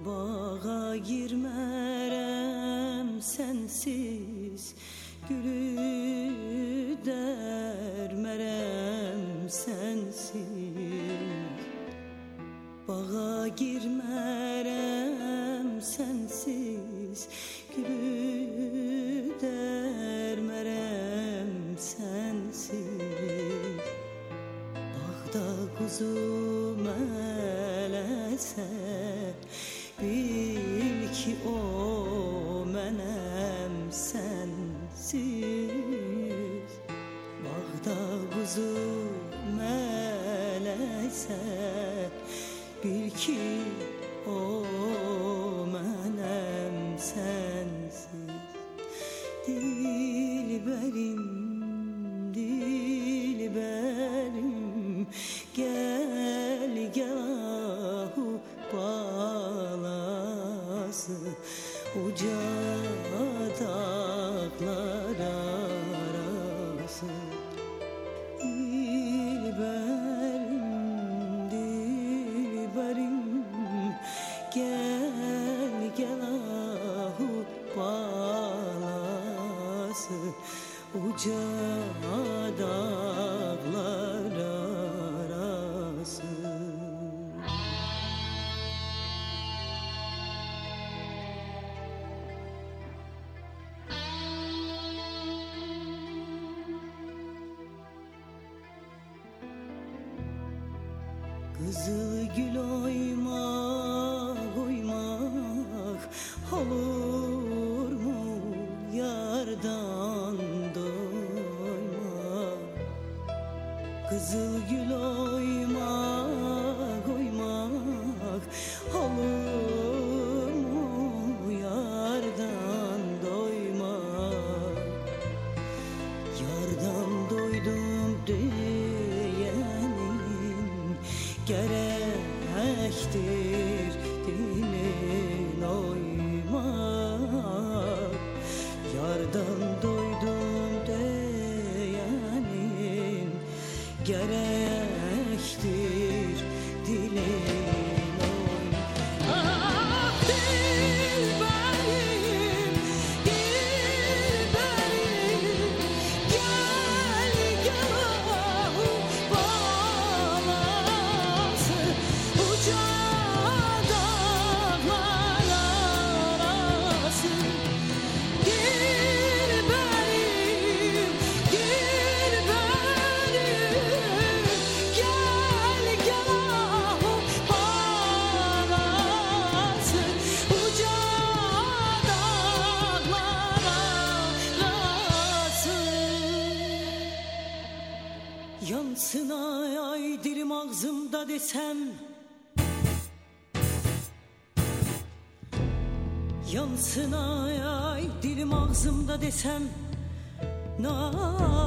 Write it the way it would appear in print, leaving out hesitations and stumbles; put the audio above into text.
Bağa girmərəm sensiz, gülü dərmərəm sensiz. Bağa girmərəm sensiz, gülü dərmərəm sensiz. Bağda quzu mələsə, bil ki o mənəm sensiz. Bağda quzu mələsə, bil ki o mənəm sensiz. Dilbərim, dilbərim, gel gel ahu balası, uca dağlar arası. Dilbərim, dilbərim, gel gel ahu balası, uca dağlar arası. Kızıl gül oymak oymak, olur mu yardan doymak? Kızıl gül oymak oymak, olur mu yardan doymak? Yardan doydum diyenin gerektir dilin oymak. Yardan doydum diyenin gerektir dilin oymak. Ah dilberim, dilberim, gel gel ahu balası, uca dağlar arası. Dilberim, dilberim, gel gel ahu balası, uca dağlar arası. Yansın ay ay dilim ağzımda desem, yansın ay ay dilim ağzımda desem,